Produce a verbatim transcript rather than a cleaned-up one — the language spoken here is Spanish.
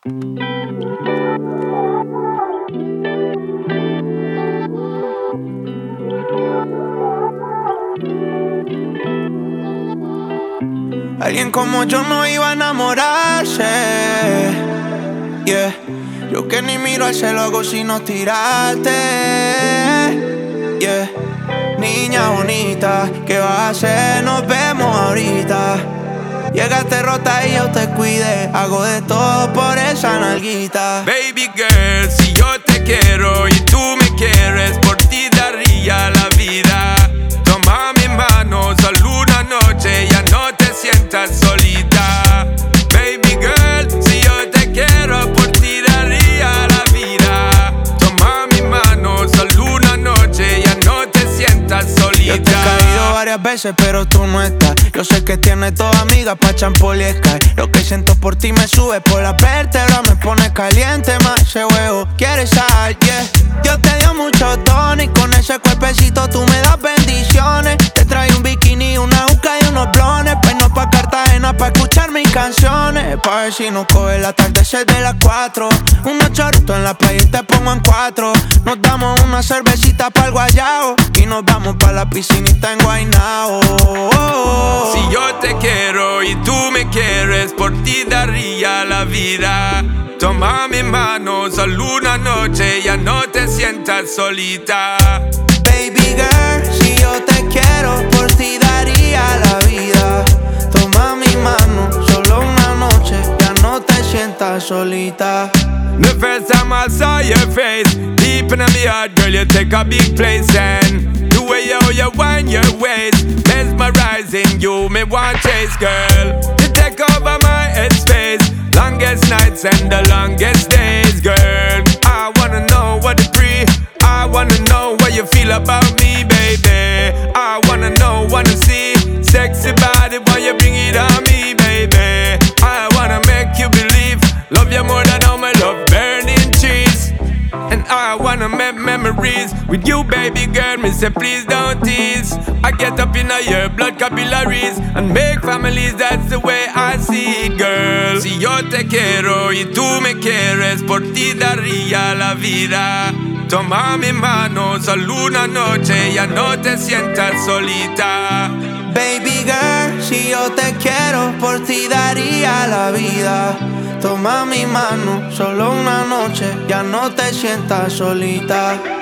Alguien como yo no iba a enamorarse, yeah. Yo que ni miro al cielo hago sino tirarte, yeah. Niña bonita, ¿qué vas a hacer? Nos vemos ahorita. Llegaste rota y yo te cuidé. Hago de todo por esa nalguita. Baby girl, si yo te quiero y tú me quieres, por ti daría la vida. Toma mi mano, solo una noche, ya no te sientas solita. Baby girl, si yo te quiero, por ti daría la vida. Toma mi mano, solo una noche, ya no te sientas solita. Yo te he caído varias veces, pero tú no estás. Yo sé que tienes toda amiga pa' champol y Sky. Lo que siento por ti me sube por la vértebra, me pone caliente más ese huevo. ¿Quieres sal? Yeah. Yo te dio mucho tono y con ese cuerpecito tú me das bendiciones. Te traigo un bikini, una uca y unos blones. Pues no pa' Cartagena pa' escuchar mis canciones. Pa' ver si nos coge el atardecer de las cuatro. Unos choritos en la playa y te pongo en cuatro. Nos damos una cervecita pa'l guayao y nos vamos pa' la piscinita en Guaynao. Si yo te quiero y tú me quieres, por ti daría la vida. Toma mi mano, solo una noche, ya no te sientas solita. Baby girl, si yo te quiero, por ti daría la vida. Toma mi mano, solo una noche, ya no te sientas solita. The first time I saw your face, deep in my heart, girl, you take a big place. And the way you, you wind your waist, mesmerizing you, me want chase, girl. You take over my headspace, longest nights and the longest days, girl. I wanna know what to breathe, I wanna know what you feel about me, baby. I wanna know, wanna see, sexy body, why you bring it on me, baby. I wanna make you believe, love you more than all my love, burning trees. And I wanna make memories with you, baby girl. Me say please don't tease. I get up in your blood capillaries and make families, that's the way I see it, girl. Si yo te quiero y tú me quieres, por ti daría la vida. Toma mi mano, solo una noche, ya no te sientas solita. Baby girl, si yo te quiero, por ti daría la vida. Toma mi mano, solo una noche, ya no te sientas solita.